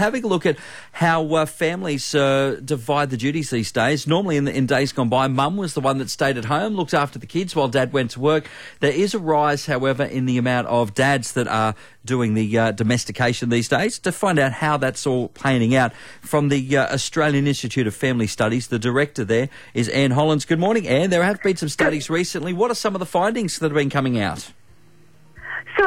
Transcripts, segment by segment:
Having a look at how families divide the duties these days. Normally in days gone by, mum was the one that stayed at home, looked after the kids while dad went to work. There is a rise, however, in the amount of dads that are doing the domestication these days. To find out how that's all panning out, from the Australian Institute of Family Studies, the director there is Anne Hollands. Good morning, Anne. There have been some studies recently. What are some of the findings that have been coming out? So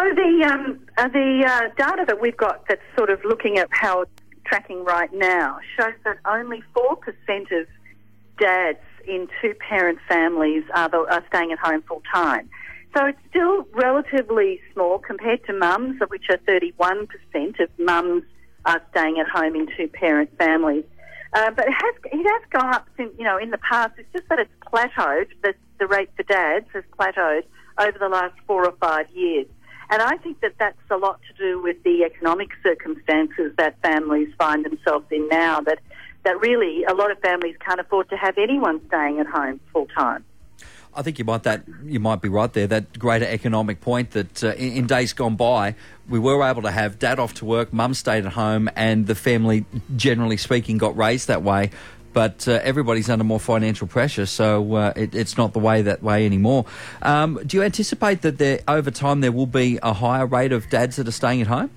the data that we've got that's sort of looking at how it's tracking right now shows that only 4% of dads in two-parent families are staying at home full-time. So it's still relatively small compared to mums, of which are 31% of mums are staying at home in two-parent families. But it has gone up since, in the past. It's just that it's plateaued. The rate for dads has plateaued over the last 4 or 5 years. And I think that that's a lot to do with the economic circumstances that families find themselves in now, that really a lot of families can't afford to have anyone staying at home full time. I think you might be right there, that greater economic point that in days gone by, we were able to have dad off to work, mum stayed at home, and the family, generally speaking, got raised that way. But everybody's under more financial pressure, so it's not that way anymore. Do you anticipate that over time there will be a higher rate of dads that are staying at home?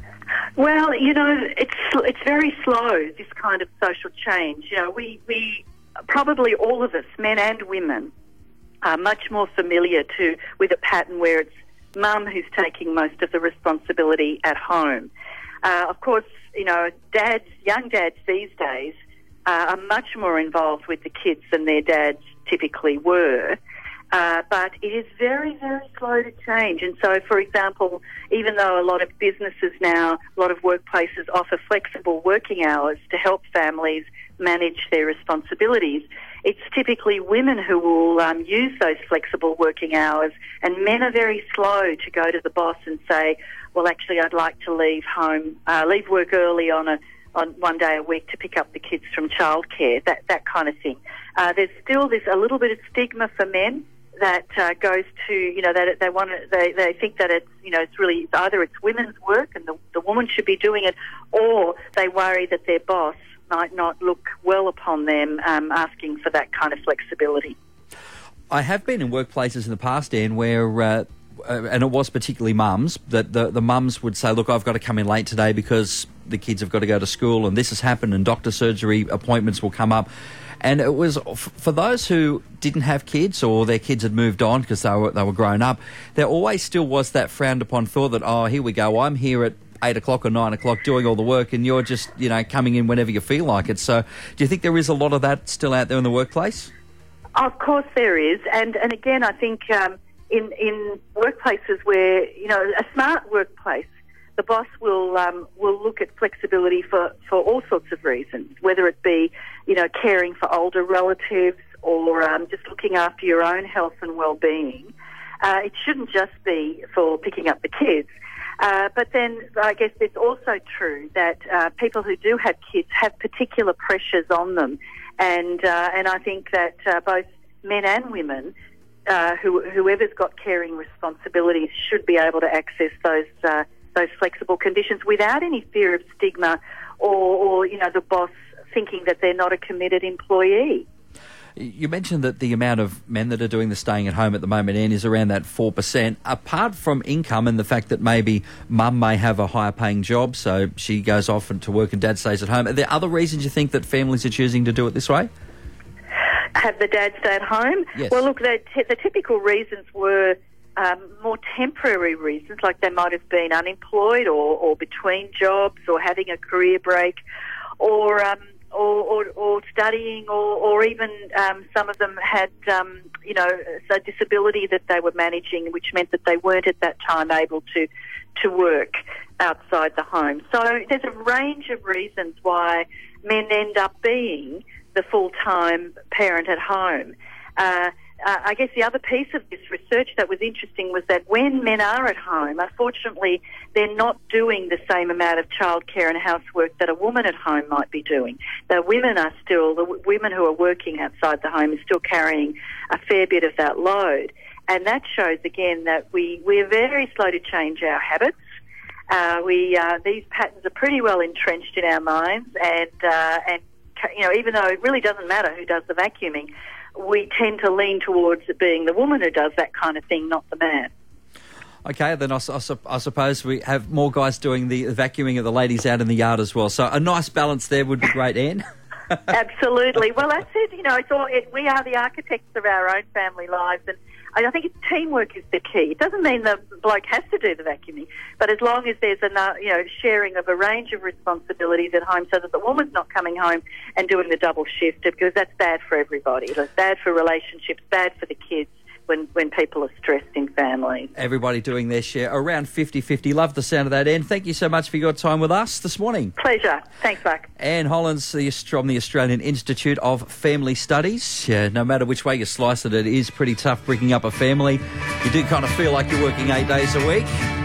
Well, it's very slow, this kind of social change. We probably all of us, men and women, are much more familiar with a pattern where it's mum who's taking most of the responsibility at home. Of course, young dads these days are much more involved with the kids than their dads typically were. But it is very, very slow to change. And so, for example, even though a lot of businesses now, a lot of workplaces offer flexible working hours to help families manage their responsibilities, it's typically women who will use those flexible working hours, and men are very slow to go to the boss and say, well, actually, I'd like to leave work early on one day a week to pick up the kids from childcare, that kind of thing. There's still a little bit of stigma for men that goes to, that they think that it's either it's women's work and the woman should be doing it, or they worry that their boss might not look well upon them asking for that kind of flexibility. I have been in workplaces in the past, Anne, where and it was particularly mums, that the mums would say, look, I've got to come in late today because the kids have got to go to school and this has happened, and doctor surgery appointments will come up. And it was, for those who didn't have kids or their kids had moved on because they were grown up, there always still was that frowned upon thought that, oh, here we go, I'm here at 8 o'clock or 9 o'clock doing all the work and you're just, coming in whenever you feel like it. So do you think there is a lot of that still out there in the workplace? Of course there is. And again, I think in workplaces where, a smart workplace, the boss will look at flexibility for all sorts of reasons, whether it be, caring for older relatives or just looking after your own health and well-being. It shouldn't just be for picking up the kids. But then I guess it's also true that people who do have kids have particular pressures on them. And I think that both men and women, whoever's got caring responsibilities, should be able to access those flexible conditions without any fear of stigma or the boss thinking that they're not a committed employee. You mentioned that the amount of men that are doing the staying at home at the moment, Anne, is around that 4%. Apart from income and the fact that maybe mum may have a higher paying job, so she goes off to work and dad stays at home, are there other reasons you think that families are choosing to do it this way? Have the dad stay at home? Yes. Well, look, the typical reasons were more temporary reasons, like they might have been unemployed or between jobs or having a career break or studying or even some of them had, a disability that they were managing, which meant that they weren't at that time able to work outside the home. So there's a range of reasons why men end up being the full-time parent at home. I guess the other piece of this research that was interesting was that when men are at home, unfortunately, they're not doing the same amount of childcare and housework that a woman at home might be doing. The women who are working outside the home are still carrying a fair bit of that load. And that shows, again, that we're very slow to change our habits. These patterns are pretty well entrenched in our minds, and even though it really doesn't matter who does the vacuuming, we tend to lean towards it being the woman who does that kind of thing, not the man. Okay, then I suppose we have more guys doing the vacuuming of the ladies out in the yard as well. So a nice balance there would be great, Anne. Absolutely. Well, that's it. We are the architects of our own family lives, and I think teamwork is the key. It doesn't mean the bloke has to do the vacuuming, but as long as there's sharing of a range of responsibilities at home, so that the woman's not coming home and doing the double shift, because that's bad for everybody. It's bad for relationships, bad for the kids when people are stressed in families. Everybody doing their share, around 50-50. Love the sound of that, Anne. Thank you so much for your time with us this morning. Pleasure. Thanks, Mark. Anne Hollands from the Australian Institute of Family Studies. No matter which way you slice it, it is pretty tough breaking up a family. You do kind of feel like you're working 8 days a week.